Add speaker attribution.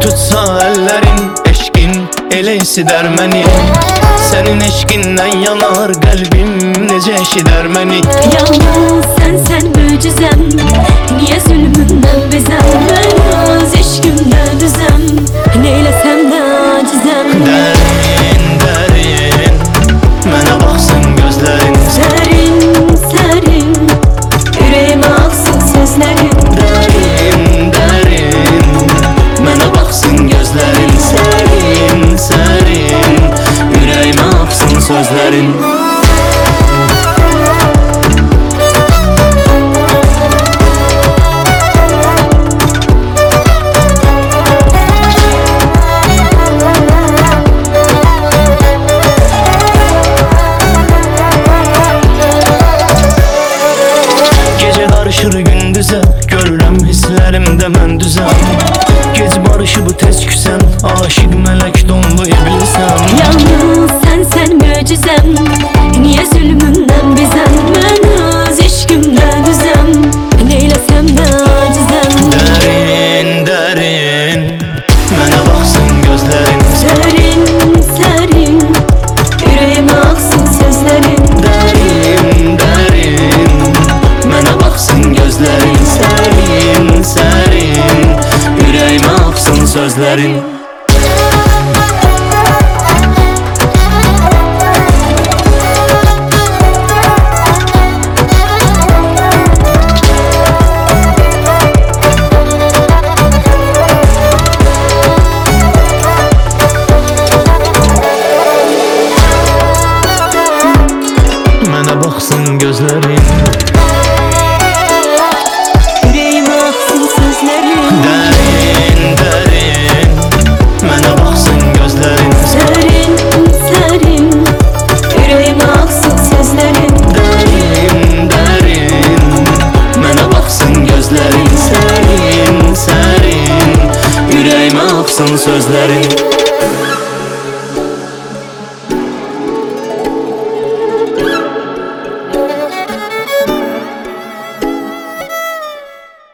Speaker 1: Tutsa ellerin eşkin elə isider məni. Senin eşkindən yanar qəlbim necə eşidər məni.
Speaker 2: Yalnız sen möcüzem, niye zulmünden bezem? Ben öz eşkimde düzem, neylesem de acizem.
Speaker 1: Dərin, dərin, mənə baxsın gözlərin.
Speaker 2: Serin, serin, yüreğime aksın sözlerin.
Speaker 1: Dərin, dərin, mənə baxsın gözlərin. Sərin, sərin, ürəyimə axsın sözlərin. Gündüzə görürəm hisslərimdə mən düzəm. Gec barışı bu tez küsən, aşık mələk donlu iblisən.
Speaker 2: Yalnız sen möcüzem, niye zulmünden bezem? Ben öz eşkimde düzem, neylesem de acizem.
Speaker 1: Dərin, dərin, mənə baxsın gözlərin.
Speaker 2: Serin, serin, yüreğime aksın sözlerin.
Speaker 1: Dərin, dərin, mənə baxsın gözlərin. Sərin, sərin, ürəyimə axsın sözlərin. Mənə baxsın gözlərin.
Speaker 2: Yüreğime aksın sözlerin.
Speaker 1: Dərin, dərin, mənə baxsın gözlərin.
Speaker 2: Serin, serin, yüreğime aksın sözlerin.
Speaker 1: Dərin, dərin, mənə baxsın gözlərin. Sərin, sərin, ürəyimə axsın sözlərin.